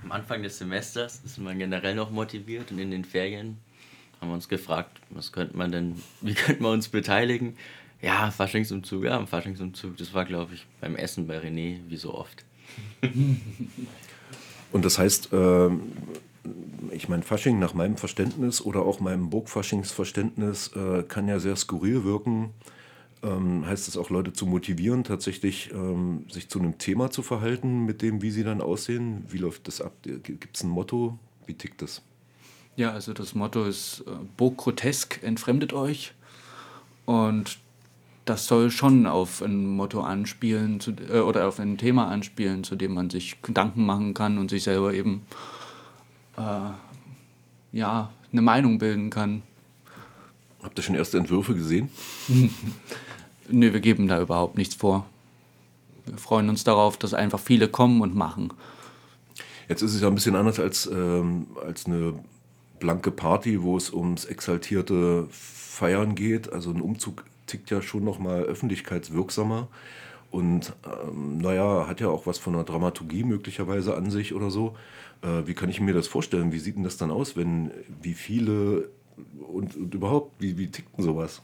Am Anfang des Semesters ist man generell noch motiviert und in den Ferien haben wir uns gefragt, wie könnte man uns beteiligen? Ja, Faschingsumzug, ja, am Faschingsumzug. Das war, glaube ich, beim Essen bei René, wie so oft. Und das heißt, ich meine, Fasching nach meinem Verständnis oder auch meinem Burgfaschingsverständnis kann ja sehr skurril wirken. Heißt es auch, Leute zu motivieren, tatsächlich sich zu einem Thema zu verhalten, mit dem, wie sie dann aussehen? Wie läuft das ab? Gibt es ein Motto? Wie tickt das? Ja, also das Motto ist Burg grotesk, entfremdet euch. Und das soll schon auf ein Motto anspielen oder auf ein Thema anspielen, zu dem man sich Gedanken machen kann und sich selber eben ja, eine Meinung bilden kann. Habt ihr schon erste Entwürfe gesehen? Nee, wir geben da überhaupt nichts vor. Wir freuen uns darauf, dass einfach viele kommen und machen. Jetzt ist es ja ein bisschen anders als eine blanke Party, wo es ums exaltierte Feiern geht. Also ein Umzug tickt ja schon nochmal öffentlichkeitswirksamer und naja, hat ja auch was von einer Dramaturgie möglicherweise an sich oder so. Wie kann ich mir das vorstellen? Wie sieht denn das dann aus, wenn wie viele und überhaupt, wie tickt denn sowas?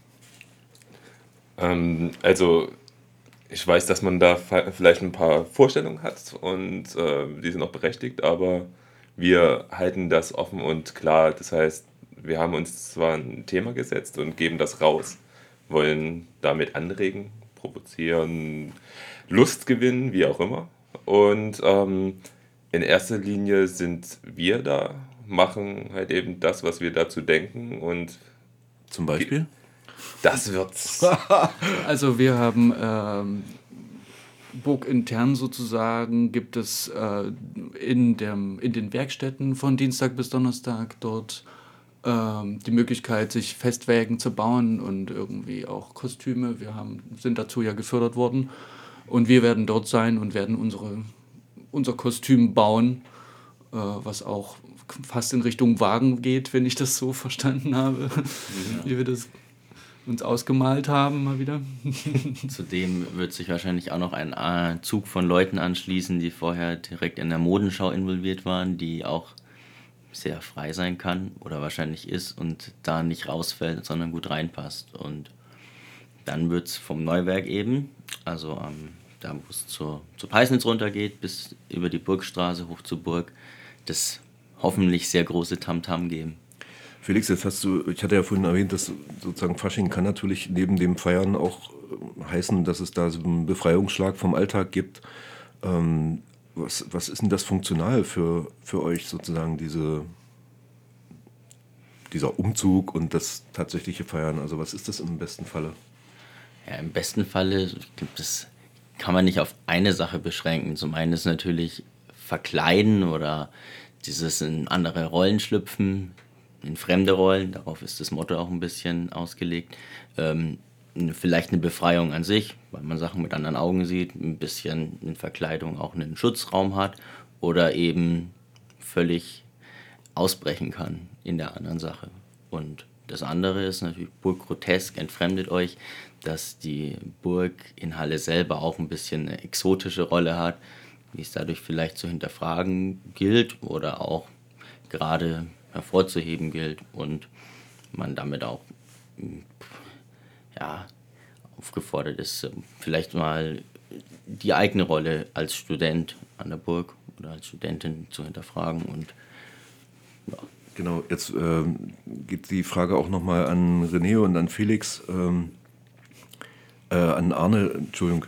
Also ich weiß, dass man da vielleicht ein paar Vorstellungen hat und die sind auch berechtigt, aber wir halten das offen und klar. Das heißt, wir haben uns zwar ein Thema gesetzt und geben das raus, wollen damit anregen, provozieren, Lust gewinnen, wie auch immer. Und in erster Linie sind wir da, machen halt eben das, was wir dazu denken und Zum Beispiel? das wird's. Also wir haben burgintern sozusagen gibt es in den Werkstätten von Dienstag bis Donnerstag dort die Möglichkeit, sich Festwägen zu bauen und irgendwie auch Kostüme. Sind dazu ja gefördert worden. Und wir werden dort sein und werden unser Kostüm bauen, was auch fast in Richtung Wagen geht, wenn ich das so verstanden habe, wie wir das uns ausgemalt haben, mal wieder. Zudem wird sich wahrscheinlich auch noch ein Zug von Leuten anschließen, die vorher direkt in der Modenschau involviert waren, die auch sehr frei sein kann oder wahrscheinlich ist und da nicht rausfällt, sondern gut reinpasst. Und dann wird es vom Neuwerk eben, also da wo es zur Peisnitz runtergeht, bis über die Burgstraße hoch zur Burg, das hoffentlich sehr große Tamtam geben. Felix, ich hatte ja vorhin erwähnt, dass sozusagen Fasching kann natürlich neben dem Feiern auch heißen, dass es da so einen Befreiungsschlag vom Alltag gibt. Was ist denn das funktional für euch sozusagen, dieser Umzug und das tatsächliche Feiern? Also was ist das im besten Falle? Ja, im besten Falle, ich glaube, das kann man nicht auf eine Sache beschränken. Zum einen ist natürlich verkleiden oder dieses in andere Rollen schlüpfen, in fremde Rollen, darauf ist das Motto auch ein bisschen ausgelegt. Vielleicht eine Befreiung an sich, weil man Sachen mit anderen Augen sieht, ein bisschen in Verkleidung auch einen Schutzraum hat oder eben völlig ausbrechen kann in der anderen Sache. Und das andere ist natürlich Burg grotesk, entfremdet euch, dass die Burg in Halle selber auch ein bisschen eine exotische Rolle hat, die es dadurch vielleicht zu hinterfragen gilt oder auch gerade hervorzuheben gilt und man damit auch ja, aufgefordert ist, vielleicht mal die eigene Rolle als Student an der Burg oder als Studentin zu hinterfragen und ja. Genau, jetzt geht die Frage auch nochmal an René und an Felix, an Arne, Entschuldigung,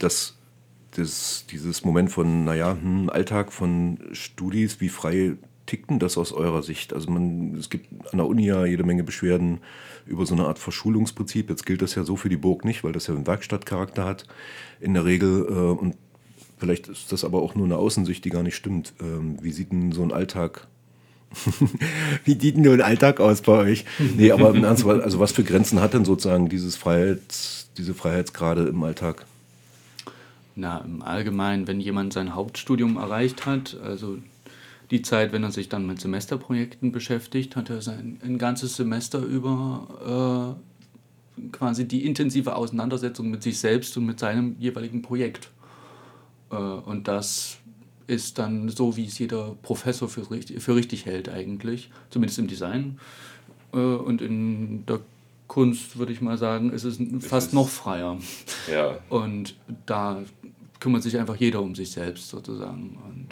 dieses Moment von, naja, Alltag von Studis, wie frei tickt denn das aus eurer Sicht? Also es gibt an der Uni ja jede Menge Beschwerden über so eine Art Verschulungsprinzip. Jetzt gilt das ja so für die Burg nicht, weil das ja einen Werkstattcharakter hat in der Regel. Und vielleicht ist das aber auch nur eine Außensicht, die gar nicht stimmt. Wie sieht denn so ein Alltag Wie sieht denn nur ein Alltag aus bei euch? Nee, aber im Ernst, also was für Grenzen hat denn sozusagen diese Freiheitsgrade im Alltag? Na, im Allgemeinen, wenn jemand sein Hauptstudium erreicht hat, also die Zeit, wenn er sich dann mit Semesterprojekten beschäftigt, hat er ein ganzes Semester über quasi die intensive Auseinandersetzung mit sich selbst und mit seinem jeweiligen Projekt. Und das ist dann so, wie es jeder Professor für richtig hält eigentlich, zumindest im Design. Und in der Kunst, würde ich mal sagen, ist es fast noch freier. Ja. Und da kümmert sich einfach jeder um sich selbst sozusagen. Und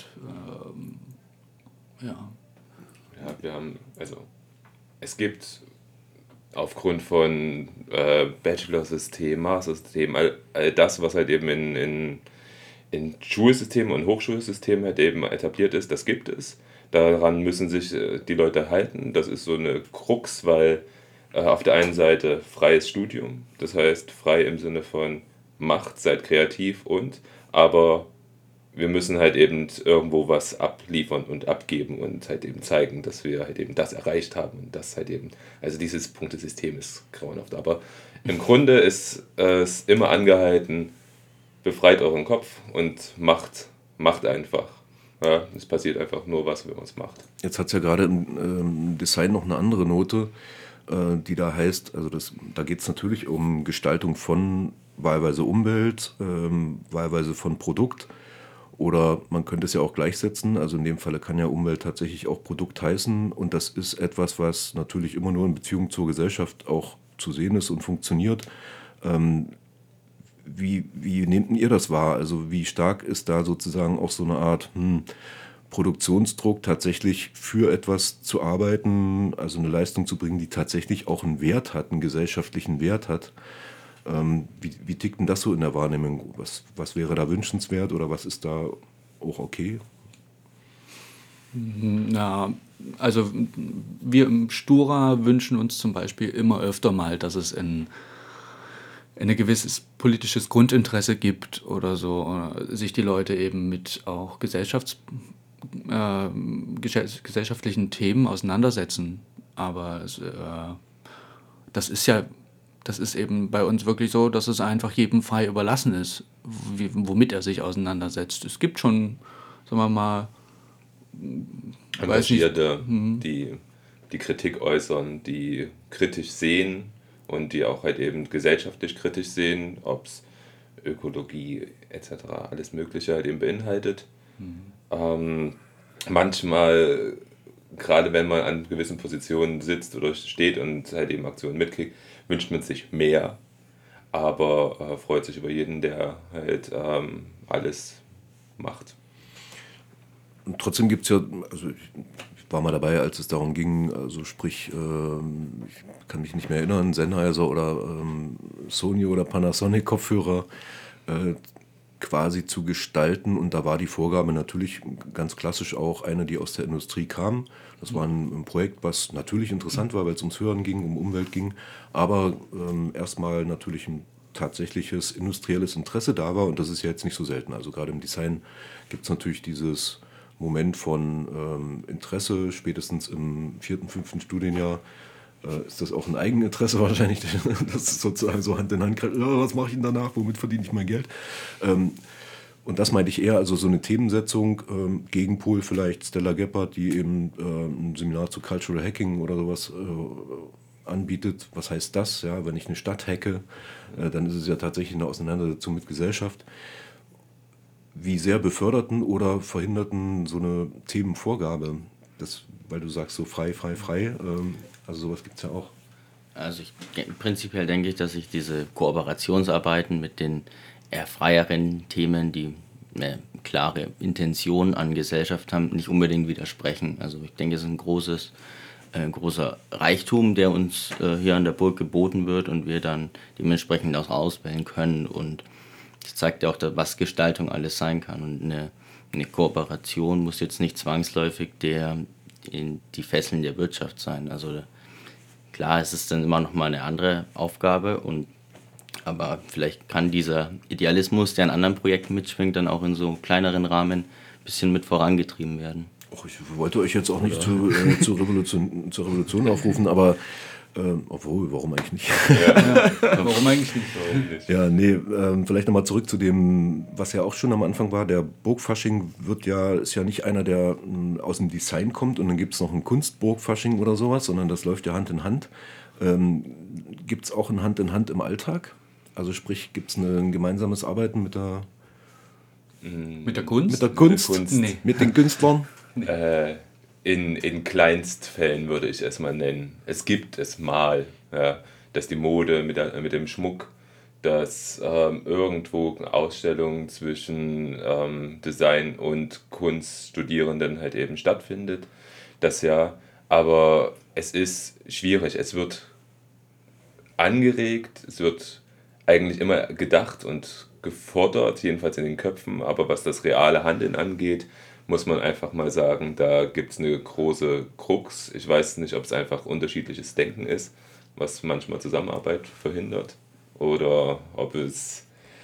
ja. Ja, wir haben, also es gibt aufgrund von Bachelor-System, Master-System, all das, was halt eben in Schulsystemen und Hochschulsystemen halt eben etabliert ist, das gibt es. Daran müssen sich die Leute halten. Das ist so eine Krux, weil auf der einen Seite freies Studium, das heißt frei im Sinne von macht, seid kreativ aber wir müssen halt eben irgendwo was abliefern und abgeben und halt eben zeigen, dass wir halt eben das erreicht haben und das halt eben, also dieses Punktesystem ist grauenhaft. Aber im Grunde ist es immer angehalten, befreit euren Kopf und macht einfach. Ja, es passiert einfach nur was, wenn man es macht. Jetzt hat es ja gerade im Design noch eine andere Note, die da heißt, also da geht es natürlich um Gestaltung von wahlweise Umwelt, wahlweise von Produkt. Oder man könnte es ja auch gleichsetzen, also in dem Falle kann ja Umwelt tatsächlich auch Produkt heißen und das ist etwas, was natürlich immer nur in Beziehung zur Gesellschaft auch zu sehen ist und funktioniert. Wie nehmt ihr das wahr? Also wie stark ist da sozusagen auch so eine Art Produktionsdruck, tatsächlich für etwas zu arbeiten, also eine Leistung zu bringen, die tatsächlich auch einen Wert hat, einen gesellschaftlichen Wert hat? Wie tickt denn das so in der Wahrnehmung? Was wäre da wünschenswert oder was ist da auch okay? Na, also wir im Stura wünschen uns zum Beispiel immer öfter mal, dass es ein gewisses politisches Grundinteresse gibt oder so, oder sich die Leute eben mit auch gesellschaftlichen Themen auseinandersetzen. Aber das ist eben bei uns wirklich so, dass es einfach jedem frei überlassen ist, womit er sich auseinandersetzt. Es gibt schon, sagen wir mal, Engagierte, die Kritik äußern, die kritisch sehen und die auch halt eben gesellschaftlich kritisch sehen, ob es Ökologie etc. alles Mögliche halt eben beinhaltet. Manchmal, gerade wenn man an gewissen Positionen sitzt oder steht und halt eben Aktionen mitkriegt, wünscht man sich mehr, aber freut sich über jeden, der halt alles macht. Und trotzdem gibt es ja, also ich war mal dabei, als es darum ging, also sprich, ich kann mich nicht mehr erinnern, Sennheiser oder Sony oder Panasonic Kopfhörer quasi zu gestalten und da war die Vorgabe natürlich ganz klassisch auch eine, die aus der Industrie kam. Das war ein Projekt, was natürlich interessant war, weil es ums Hören ging, um Umwelt ging, aber erstmal natürlich ein tatsächliches industrielles Interesse da war und das ist ja jetzt nicht so selten. Also gerade im Design gibt es natürlich dieses Moment von Interesse, spätestens im 4., 5. Studienjahr ist das auch ein Eigeninteresse wahrscheinlich, das ist sozusagen so Hand in Hand, was mache ich denn danach, womit verdiene ich mein Geld? Und das meinte ich eher, also so eine Themensetzung, Gegenpol vielleicht Stella Gebhardt, die eben ein Seminar zu Cultural Hacking oder sowas anbietet. Was heißt das? Ja, wenn ich eine Stadt hacke, dann ist es ja tatsächlich eine Auseinandersetzung mit Gesellschaft. Wie sehr beförderten oder verhinderten so eine Themenvorgabe? Das, weil du sagst so frei. Also sowas gibt es ja auch. Also prinzipiell denke ich, dass sich diese Kooperationsarbeiten mit den eher freieren Themen, die eine klare Intention an Gesellschaft haben, nicht unbedingt widersprechen. Also ich denke, es ist ein großer Reichtum, der uns hier an der Burg geboten wird und wir dann dementsprechend auch auswählen können. Und das zeigt ja auch, was Gestaltung alles sein kann. Und eine Kooperation muss jetzt nicht zwangsläufig die Fesseln der Wirtschaft sein. Also klar, es ist dann immer noch mal eine andere Aufgabe, aber vielleicht kann dieser Idealismus, der in anderen Projekten mitschwingt, dann auch in so kleineren Rahmen ein bisschen mit vorangetrieben werden. Ich wollte euch jetzt auch nicht zur Revolution aufrufen, aber obwohl, warum eigentlich nicht? Ja, warum eigentlich nicht? Ja, nee, vielleicht nochmal zurück zu dem, was ja auch schon am Anfang war. Der Burgfasching ist ja nicht einer, der aus dem Design kommt und dann gibt es noch ein Kunstburgfasching oder sowas, sondern das läuft ja Hand in Hand. Gibt es auch ein Hand in Hand im Alltag? Also sprich, gibt es ein gemeinsames Arbeiten mit der Mit der Kunst? Mit der Kunst? Kunst. Nee. Mit den Künstlern? In Kleinstfällen würde ich es mal nennen. Es gibt es mal, ja, dass die Mode mit dem Schmuck, dass irgendwo Ausstellungen zwischen Design- und Kunststudierenden halt eben stattfindet. Das ja, aber es ist schwierig. Es wird angeregt, es wird eigentlich immer gedacht und gefordert, jedenfalls in den Köpfen, aber was das reale Handeln angeht, muss man einfach mal sagen, da gibt es eine große Krux. Ich weiß nicht, ob es einfach unterschiedliches Denken ist, was manchmal Zusammenarbeit verhindert, oder ob es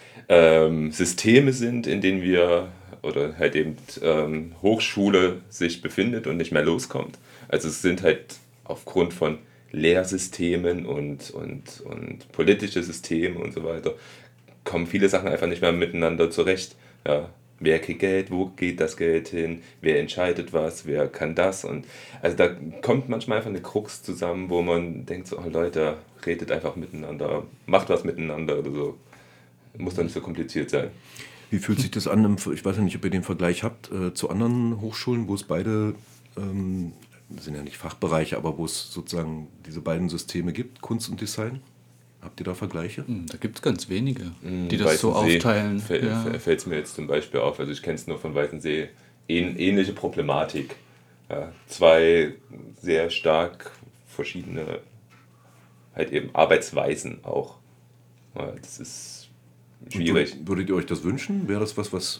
Systeme sind, in denen wir oder halt eben Hochschule sich befindet und nicht mehr loskommt. Also es sind halt aufgrund von Lehrsystemen und politische Systeme und so weiter, kommen viele Sachen einfach nicht mehr miteinander zurecht. Ja, wer kriegt Geld, wo geht das Geld hin, wer entscheidet was, wer kann das. Und also da kommt manchmal einfach eine Krux zusammen, wo man denkt so, oh Leute, redet einfach miteinander, macht was miteinander oder so. Muss doch nicht so kompliziert sein. Wie fühlt sich das an? Ich weiß ja nicht, ob ihr den Vergleich habt zu anderen Hochschulen, wo es beide, das sind ja nicht Fachbereiche, aber wo es sozusagen diese beiden Systeme gibt, Kunst und Design. Habt ihr da Vergleiche? Da gibt es ganz wenige, die das so aufteilen. Fällt es mir jetzt zum Beispiel auf, also ich kenne es nur von Weißensee, ähnliche Problematik. Ja, zwei sehr stark verschiedene halt eben Arbeitsweisen auch. Ja, das ist schwierig. Würdet ihr euch das wünschen? Wäre das was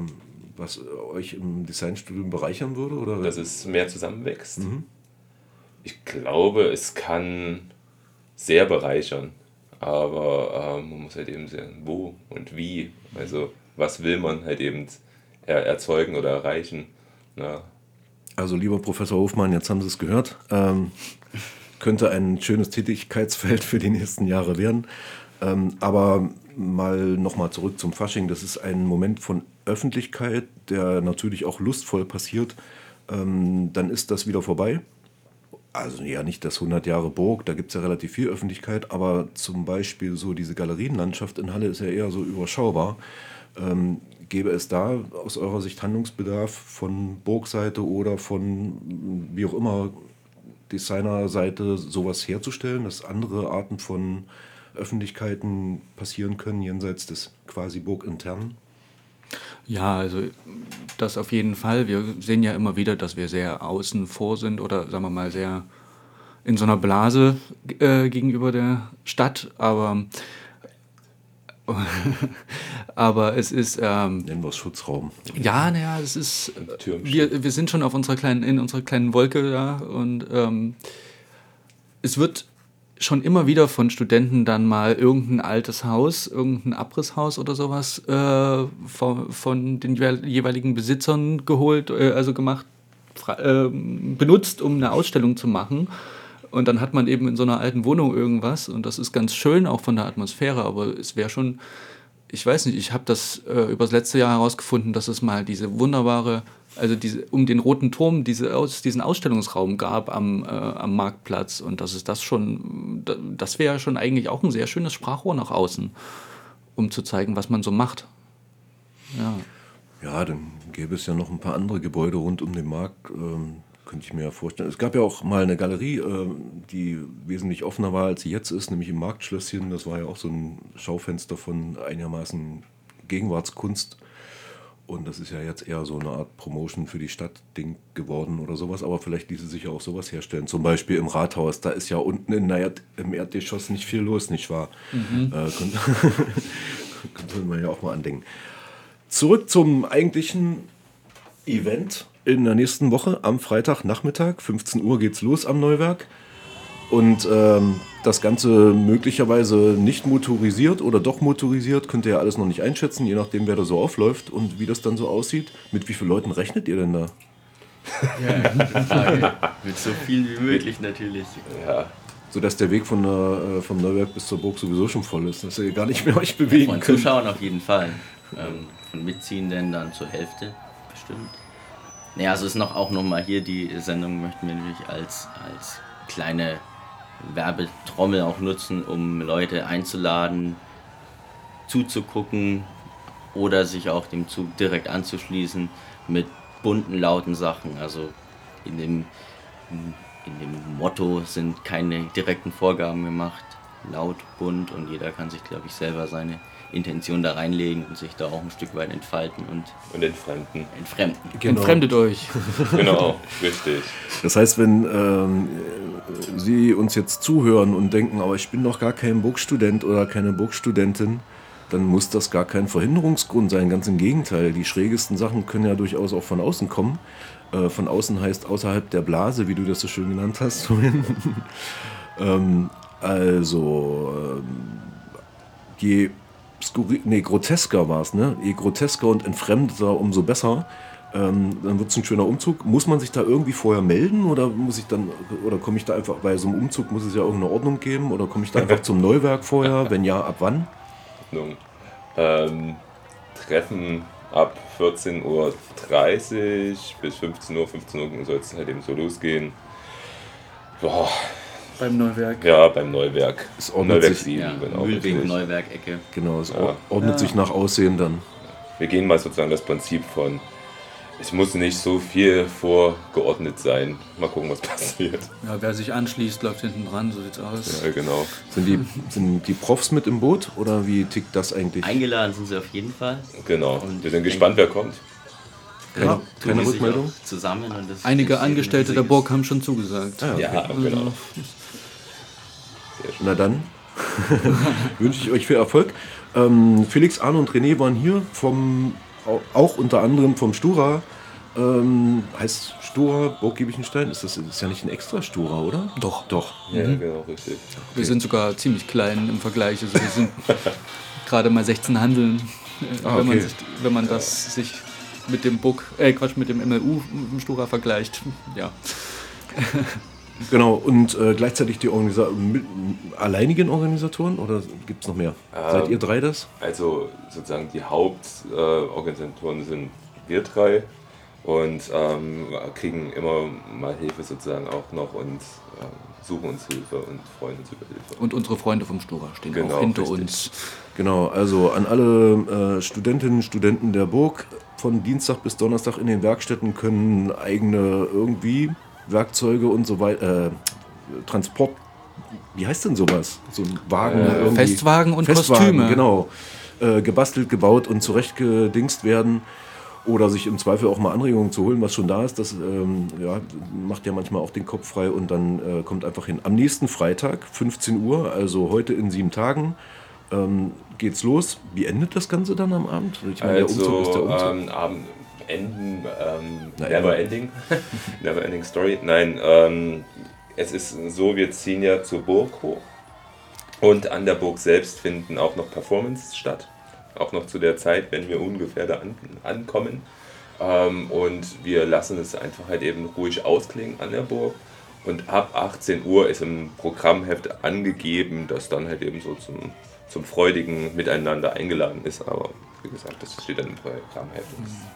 euch im Designstudium bereichern würde? Oder? Dass es mehr zusammenwächst. Ich glaube, es kann sehr bereichern, aber man muss halt eben sehen, wo und wie. Also was will man halt eben erzeugen oder erreichen. Ja. Also lieber Professor Hofmann, jetzt haben Sie es gehört. Könnte ein schönes Tätigkeitsfeld für die nächsten Jahre werden. Aber nochmal zurück zum Fasching. Das ist ein Moment von Öffentlichkeit, der natürlich auch lustvoll passiert. Dann ist das wieder vorbei. Also ja, nicht das 100 Jahre Burg, da gibt es ja relativ viel Öffentlichkeit, aber zum Beispiel so diese Galerienlandschaft in Halle ist ja eher so überschaubar. Gäbe es da aus eurer Sicht Handlungsbedarf von Burgseite oder von wie auch immer Designerseite sowas herzustellen, dass andere Arten von Öffentlichkeiten passieren können, jenseits des quasi burginternen? Ja, also das auf jeden Fall. Wir sehen ja immer wieder, dass wir sehr außen vor sind oder sagen wir mal sehr in so einer Blase gegenüber der Stadt, aber es ist Nennen wir es Schutzraum. ja, naja, es ist Türmchen. wir sind schon auf in unserer kleinen Wolke da und es wird schon immer wieder von Studenten dann mal irgendein altes Haus, irgendein Abrisshaus oder sowas von den jeweiligen Besitzern geholt, also gemacht, benutzt, um eine Ausstellung zu machen. Und dann hat man eben in so einer alten Wohnung irgendwas und das ist ganz schön, auch von der Atmosphäre, aber es wäre schon, ich weiß nicht, ich habe das über das letzte Jahr herausgefunden, dass es mal diese wunderbare, also um den Roten Turm, diesen Ausstellungsraum gab am Marktplatz und das wäre schon eigentlich auch ein sehr schönes Sprachrohr nach außen, um zu zeigen, was man so macht. Ja. Ja, dann gäbe es ja noch ein paar andere Gebäude rund um den Markt, könnte ich mir ja vorstellen. Es gab ja auch mal eine Galerie, die wesentlich offener war, als sie jetzt ist, nämlich im Marktschlösschen. Das war ja auch so ein Schaufenster von einigermaßen Gegenwartskunst. Und das ist ja jetzt eher so eine Art Promotion für die Stadt-Ding geworden oder sowas. Aber vielleicht ließe sich ja auch sowas herstellen. Zum Beispiel im Rathaus. Da ist ja unten im Erdgeschoss nicht viel los, nicht wahr? Könnte man ja auch mal andenken. Zurück zum eigentlichen Event in der nächsten Woche. Am Freitagnachmittag, 15 Uhr geht's los am Neuwerk. Und das Ganze möglicherweise nicht motorisiert oder doch motorisiert, könnt ihr ja alles noch nicht einschätzen, je nachdem, wer da so aufläuft und wie das dann so aussieht. Mit wie vielen Leuten rechnet ihr denn da? Ja, gute Frage. Mit so viel wie möglich natürlich. Ja. Sodass der Weg vom Neuwerk bis zur Burg sowieso schon voll ist, dass ihr gar nicht mehr euch bewegen Von könnt. Zuschauern auf jeden Fall. Von Mitziehenden dann zur Hälfte bestimmt. Naja, also ist auch noch mal hier, die Sendung möchten wir natürlich als kleine Werbetrommel auch nutzen, um Leute einzuladen, zuzugucken, oder sich auch dem Zug direkt anzuschließen mit bunten, lauten Sachen. Also in dem Motto sind keine direkten Vorgaben gemacht, laut, bunt, und jeder kann sich, glaube ich, selber seine Intention da reinlegen und sich da auch ein Stück weit entfalten und entfremden. Genau. Entfremdet euch. Genau, richtig. Das heißt, wenn Sie uns jetzt zuhören und denken, aber ich bin doch gar kein Burgstudent oder keine Burgstudentin, dann muss das gar kein Verhinderungsgrund sein. Ganz im Gegenteil, die schrägesten Sachen können ja durchaus auch von außen kommen. Von außen heißt außerhalb der Blase, wie du das so schön genannt hast vorhin. Je grotesker war es, ne? Je grotesker und entfremdeter, umso besser. Dann wird es ein schöner Umzug. Muss man sich da irgendwie vorher melden oder komme ich da einfach, bei so einem Umzug muss es ja irgendeine Ordnung geben, oder komme ich da einfach zum Neuwerk vorher? Wenn ja, ab wann? Treffen ab 14:30 Uhr bis 15 Uhr. 15 Uhr soll es halt eben so losgehen. Boah. Beim Neuwerk. Ja, beim Neuwerk. Es ordnet Neuwerk sich, 7, ja, genau. Mühlweg, richtig. Neuwerk-Ecke. Genau, es ordnet sich nach Aussehen dann. Wir gehen mal sozusagen das Prinzip von, es muss nicht so viel vorgeordnet sein. Mal gucken, was passiert. Ja, wer sich anschließt, läuft hinten dran, so sieht's aus. Ja, genau. Sind die Profs mit im Boot oder wie tickt das eigentlich? Eingeladen sind sie auf jeden Fall. Genau. Und Wir sind gespannt, wer kommt. Keine Tun die sich Rückmeldung? auch zusammen und das Einige entsteht ein Angestellte der riesiges- Burg haben schon zugesagt. Ah, okay. Ja, genau. Na dann wünsche ich euch viel Erfolg. Felix, Arne und René waren hier auch unter anderem vom Stura. Heißt Stura Burg Giebichenstein? Ist ja nicht ein extra Stura, oder? Doch. Doch. Ja, genau, richtig. Wir sind sogar ziemlich klein im Vergleich. Also wir sind gerade mal 16 Handeln, okay. wenn man das sich mit dem mit dem MLU im Stura vergleicht. Ja. Genau, und gleichzeitig die alleinigen Organisatoren oder gibt es noch mehr? Seid ihr drei das? Also sozusagen die Hauptorganisatoren sind wir drei und kriegen immer mal Hilfe sozusagen auch noch und suchen uns Hilfe und freuen uns über Hilfe. Und unsere Freunde vom Stura stehen Genau, auch hinter richtig. uns. Genau, also an alle Studentinnen und Studenten der Burg, von Dienstag bis Donnerstag in den Werkstätten können eigene irgendwie Werkzeuge und so weiter, Transport, wie heißt denn sowas? So ein Wagen irgendwie. Festwagen und Festwagen, Kostüme. genau. Gebastelt, gebaut und zurechtgedingst werden. Oder sich im Zweifel auch mal Anregungen zu holen, was schon da ist. Das macht ja manchmal auch den Kopf frei und dann kommt einfach hin. Am nächsten Freitag, 15 Uhr, also heute in 7 Tagen, geht's los. Wie endet das Ganze dann am Abend? Ich meine, der Umzug ist der Umzug. Abend enden, Naja. never ending. Never ending story. Nein, es ist so, wir ziehen ja zur Burg hoch und an der Burg selbst finden auch noch Performances statt. Auch noch zu der Zeit, wenn wir ungefähr da ankommen. Und wir lassen es einfach halt eben ruhig ausklingen an der Burg. Und ab 18 Uhr ist im Programmheft angegeben, dass dann halt eben so zum freudigen Miteinander eingeladen ist. Aber wie gesagt, das steht dann im Programmheft.